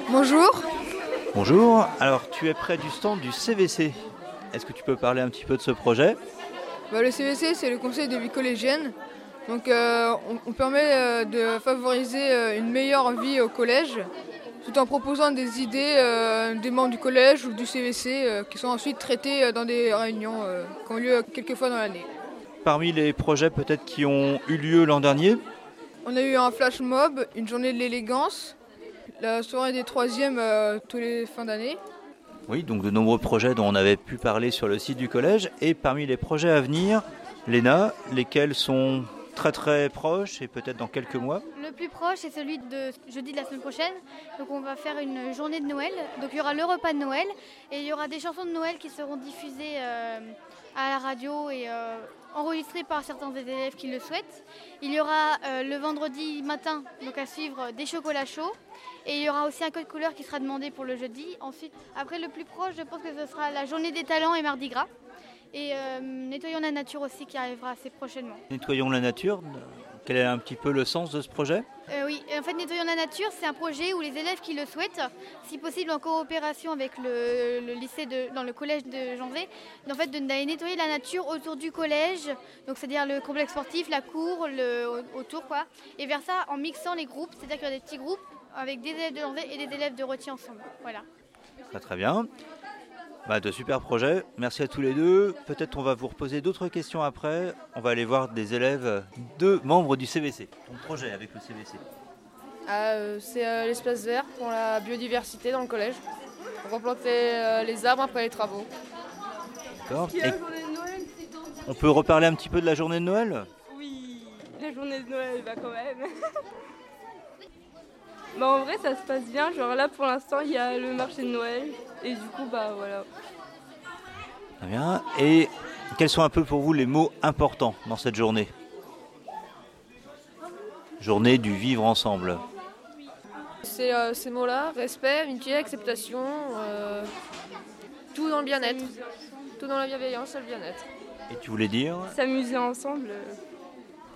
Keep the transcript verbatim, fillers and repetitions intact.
Bonjour. Bonjour, alors tu es près du stand du C V C. Est-ce que tu peux parler un petit peu de ce projet ? Bah, le C V C, c'est le conseil de vie collégienne. Donc euh, on, on permet euh, de favoriser euh, une meilleure vie au collège, tout en proposant des idées euh, des membres du collège ou du C V C euh, qui sont ensuite traitées euh, dans des réunions euh, qui ont lieu quelques fois dans l'année. Parmi les projets peut-être qui ont eu lieu l'an dernier, On a eu un flash mob, une journée de l'élégance, la soirée des troisièmes euh, tous les fins d'année. oui, donc de nombreux projets dont on avait pu parler sur le site du collège. Et parmi les projets à venir, Léna, lesquels sont très très proches et peut-être dans quelques mois. Le plus proche, c'est celui de jeudi de la semaine prochaine. Donc on va faire une journée de Noël. Donc il y aura le repas de Noël et il y aura des chansons de Noël qui seront diffusées euh, à la radio et euh, enregistrées par certains des élèves qui le souhaitent. Il y aura euh, le vendredi matin, donc à suivre, des chocolats chauds. Et il y aura aussi un code couleur qui sera demandé pour le jeudi. Ensuite, après le plus proche, je pense que ce sera la journée des talents et Mardi Gras. Et euh, Nettoyons la nature aussi qui arrivera assez prochainement. Nettoyons la nature, quel est un petit peu le sens de ce projet ? Euh, oui, en fait, Nettoyons la nature, c'est un projet où les élèves qui le souhaitent, si possible en coopération avec le, le lycée, de, dans le collège de Janvier, en fait, d'aller nettoyer la nature autour du collège, donc c'est-à-dire le complexe sportif, la cour, le, autour, quoi. Et vers ça, en mixant les groupes, c'est-à-dire qu'il y a des petits groupes avec des élèves de Janvier et des élèves de Rôti ensemble. Voilà. Très très bien. Bah, de super projets, merci à tous les deux. Peut-être on va vous reposer d'autres questions après. On va aller voir des élèves, deux membres du C V C. Ton projet avec le C V C ? Ah, euh, c'est euh, l'espace vert pour la biodiversité dans le collège. Replanter euh, les arbres après les travaux. D'accord. Et on peut reparler un petit peu de la journée de Noël ? Oui, la journée de Noël, bah quand même. Bah en vrai ça se passe bien, genre là pour l'instant il y a le marché de Noël et du coup bah voilà. Très bien. Et quels sont un peu pour vous les mots importants dans cette journée ? Journée du vivre ensemble. C'est euh, ces mots-là, respect, amitié, acceptation, euh, tout dans le bien-être. Tout dans la bienveillance et le bien-être. Et tu voulais dire ? S'amuser ensemble. euh,